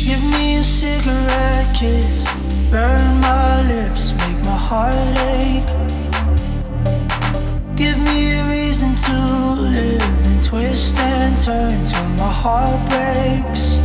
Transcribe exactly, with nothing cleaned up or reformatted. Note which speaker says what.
Speaker 1: Give me a cigarette kiss, burn my lips, make my heart ache. Give me a reason to live and twist and turn till my heart breaks.